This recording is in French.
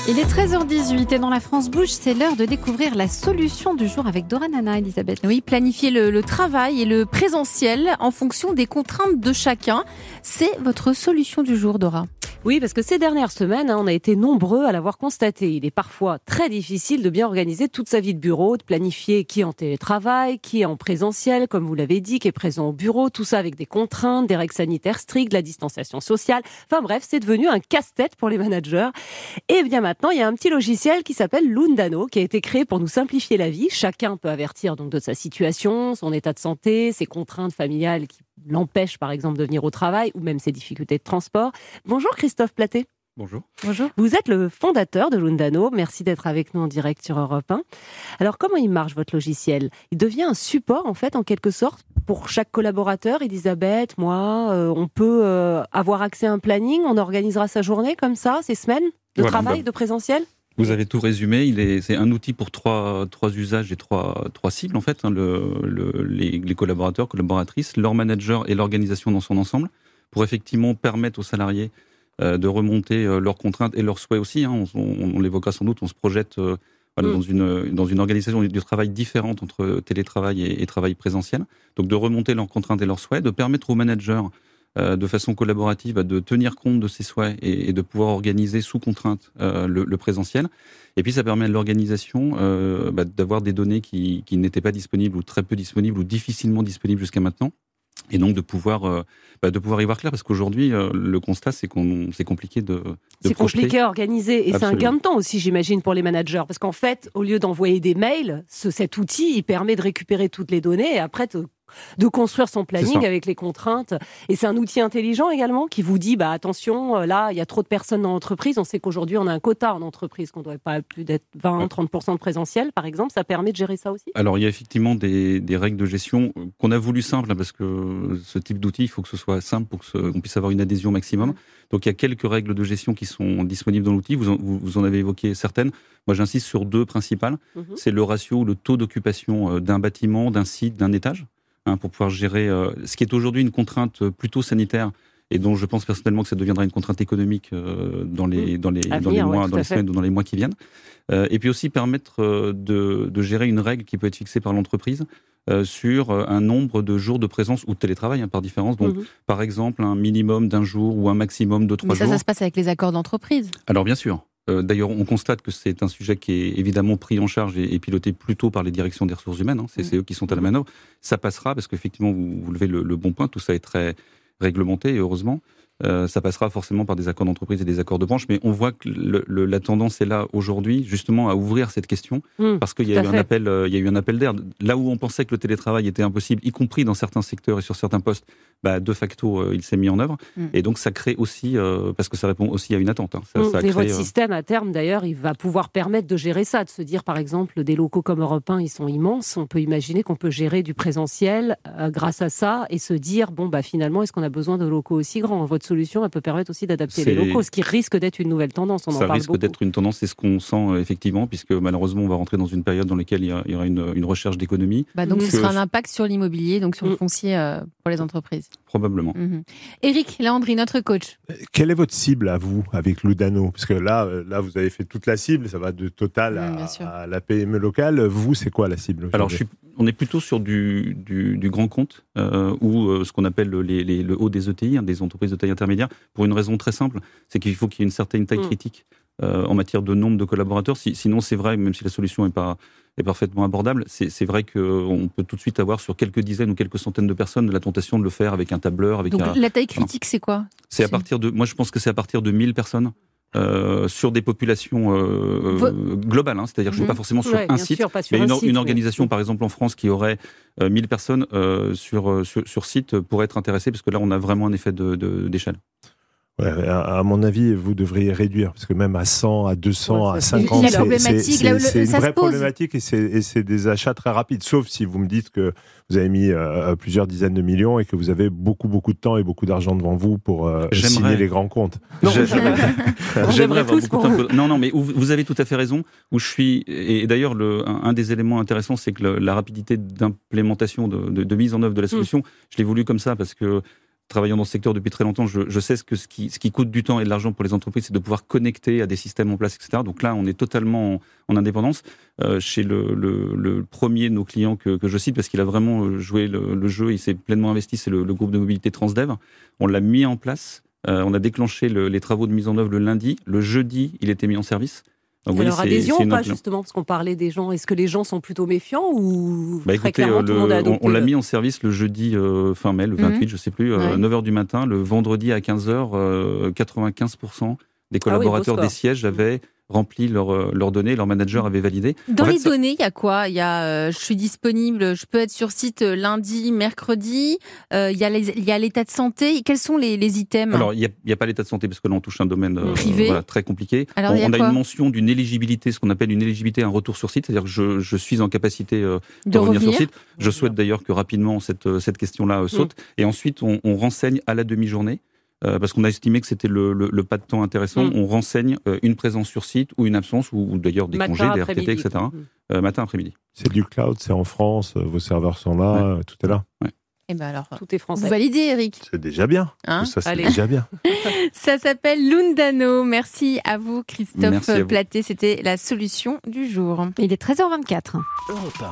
Il est 13h18 et dans la France Bouge, c'est l'heure de découvrir la solution du jour avec Dora Nana, Elisabeth. Oui, planifier le travail et le présentiel en fonction des contraintes de chacun. C'est votre solution du jour, Dora. Oui, parce que ces dernières semaines, on a été nombreux à l'avoir constaté. Il est parfois très difficile de bien organiser toute sa vie de bureau, de planifier qui est en télétravail, qui est en présentiel, comme vous l'avez dit, qui est présent au bureau, tout ça avec des contraintes, des règles sanitaires strictes, la distanciation sociale. Enfin bref, c'est devenu un casse-tête pour les managers. Et bien maintenant, il y a un petit logiciel qui s'appelle Lundano, qui a été créé pour nous simplifier la vie. Chacun peut avertir donc de sa situation, son état de santé, ses contraintes familiales qui l'empêchent par exemple de venir au travail ou même ses difficultés de transport. Bonjour Christophe Platé. Bonjour. Bonjour. Vous êtes le fondateur de Lundano. Merci d'être avec nous en direct sur Europe 1. Alors comment il marche votre logiciel ? Il devient un support en fait en quelque sorte pour chaque collaborateur. Elisabeth, moi, on peut avoir accès à un planning, on organisera sa journée comme ça, ses semaines de travail, de présentiel ? Vous avez tout résumé. C'est un outil pour trois usages et trois cibles, en fait. Les collaborateurs, collaboratrices, leur manager et l'organisation dans son ensemble, pour effectivement permettre aux salariés de remonter leurs contraintes et leurs souhaits aussi. On l'évoquera sans doute, on se projette dans une organisation du travail différente entre télétravail et travail présentiel. Donc de remonter leurs contraintes et leurs souhaits, de permettre aux managers de façon collaborative, de tenir compte de ses souhaits et de pouvoir organiser sous contrainte le présentiel. Et puis ça permet à l'organisation d'avoir des données qui n'étaient pas disponibles ou très peu disponibles ou difficilement disponibles jusqu'à maintenant. Et donc de pouvoir y voir clair, parce qu'aujourd'hui le constat c'est c'est compliqué de c'est projeter. Compliqué à organiser et Absolument. c'est un gain de temps aussi, j'imagine, pour les managers, parce qu'en fait au lieu d'envoyer des mails, cet outil il permet de récupérer toutes les données et après de construire son planning avec les contraintes. Et c'est un outil intelligent également qui vous dit attention, là il y a trop de personnes dans l'entreprise. On sait qu'aujourd'hui on a un quota en entreprise, qu'on ne doit pas plus d'être 20-30% de présentiel par exemple. Ça permet de gérer ça aussi ? Alors il y a effectivement des règles de gestion qu'on a voulu simples, parce que ce type d'outil il faut que ce soit simple pour qu'on puisse avoir une adhésion maximum. Donc il y a quelques règles de gestion qui sont disponibles dans l'outil. Vous en avez évoqué certaines. Moi j'insiste sur deux principales. C'est le ratio ou le taux d'occupation d'un bâtiment, d'un site, d'un étage, pour pouvoir gérer ce qui est aujourd'hui une contrainte plutôt sanitaire et dont je pense personnellement que ça deviendra une contrainte économique dans les semaines ou dans les mois qui viennent. Et puis aussi permettre de gérer une règle qui peut être fixée par l'entreprise sur un nombre de jours de présence ou de télétravail par différence. Donc, par exemple, un minimum d'un jour ou un maximum de 3 jours. Ça se passe avec les accords d'entreprise ? Alors, bien sûr. D'ailleurs, on constate que c'est un sujet qui est évidemment pris en charge et piloté plutôt par les directions des ressources humaines. C'est eux qui sont à la manœuvre. Ça passera, parce qu'effectivement, vous levez le bon point, tout ça est très réglementé, et heureusement. Ça passera forcément par des accords d'entreprise et des accords de branche, mais on voit que la tendance est là aujourd'hui, justement, à ouvrir cette question, parce qu'il y a eu un appel d'air. Là où on pensait que le télétravail était impossible, y compris dans certains secteurs et sur certains postes, de facto, il s'est mis en œuvre. Et donc, ça crée aussi, parce que ça répond aussi à une attente. Et votre système, à terme, d'ailleurs, il va pouvoir permettre de gérer ça, de se dire, par exemple, des locaux comme Europe 1, ils sont immenses. On peut imaginer qu'on peut gérer du présentiel grâce à ça et se dire, finalement, est-ce qu'on a besoin de locaux aussi grands ? Votre solution, elle peut permettre aussi d'adapter les locaux, ce qui risque d'être une nouvelle tendance. On en parle beaucoup. Ça risque d'être une tendance, c'est ce qu'on sent effectivement, puisque malheureusement, on va rentrer dans une période dans laquelle il y aura une recherche d'économie. Donc ce sera un impact sur l'immobilier, donc sur le foncier pour les entreprises. Probablement. Éric Léandri, notre coach. Quelle est votre cible à vous avec Lundano ? Parce que là, vous avez fait toute la cible, ça va de Total à la PME locale. Vous, c'est quoi la cible ? Alors, on est plutôt sur du grand compte, ou ce qu'on appelle le haut des ETI, des entreprises de taille intermédiaire, pour une raison très simple, c'est qu'il faut qu'il y ait une certaine taille critique en matière de nombre de collaborateurs. Sinon, c'est vrai, même si la solution est parfaitement abordable, c'est vrai qu'on peut tout de suite avoir sur quelques dizaines ou quelques centaines de personnes la tentation de le faire avec un tableur. Donc la taille critique, c'est quoi ? Moi, je pense que c'est à partir de 1000 personnes. Sur des populations globales, c'est-à-dire que je ne suis pas forcément sur un site, mais une organisation par exemple en France qui aurait 1000 personnes sur site pourrait être intéressée, parce que là on a vraiment un effet d'échelle. Ouais, à mon avis, vous devriez réduire, parce que même à 100, à 200, à 50, c'est une vraie problématique, et c'est des achats très rapides, sauf si vous me dites que vous avez mis plusieurs dizaines de millions et que vous avez beaucoup de temps et beaucoup d'argent devant vous pour signer les grands comptes. J'aimerais avoir beaucoup de temps. Non, mais vous avez tout à fait raison. Où je suis, et d'ailleurs, un des éléments intéressants, c'est que la rapidité d'implémentation, de mise en œuvre de la solution, je l'ai voulu comme ça, parce que travaillant dans ce secteur depuis très longtemps, je sais ce qui coûte du temps et de l'argent pour les entreprises, c'est de pouvoir connecter à des systèmes en place, etc. Donc là, on est totalement en indépendance. Chez le premier de nos clients que je cite, parce qu'il a vraiment joué le jeu, il s'est pleinement investi, c'est le groupe de mobilité Transdev. On l'a mis en place, on a déclenché les travaux de mise en œuvre le lundi. Le jeudi, il était mis en service. Donc, il y a leur adhésion ou pas, justement, parce qu'on parlait des gens. Est-ce que les gens sont plutôt méfiants ou très clairement tout le monde a adopté? On l'a mis en service le jeudi fin mai, le 28, je ne sais plus, 9h du matin. Le vendredi à 15h, 95% des collaborateurs des sièges avaient rempli leurs données, leur manager avait validé. Dans les données, il y a quoi? Il y a je suis disponible, je peux être sur site lundi, mercredi, il y a l'état de santé. Quels sont les items? Alors, il n'y a pas l'état de santé, parce que là, on touche un domaine privé, très compliqué. Alors, on a une mention d'une éligibilité, ce qu'on appelle une éligibilité à un retour sur site, c'est-à-dire que je suis en capacité de revenir sur site. Je souhaite d'ailleurs que rapidement cette question-là saute. Et ensuite, on renseigne à la demi-journée. Parce qu'on a estimé que c'était le pas de temps intéressant. On renseigne une présence sur site ou une absence, ou d'ailleurs des congés, des RTT, etc. Matin, après-midi. C'est du cloud, c'est en France, vos serveurs sont là, tout est là. Ouais. Et ben alors, tout est français. Vous validez, Eric? C'est déjà bien. Tout ça, c'est déjà bien. Ça s'appelle Lundano. Merci à vous, Christophe Platté. C'était la solution du jour. Il est 13h24.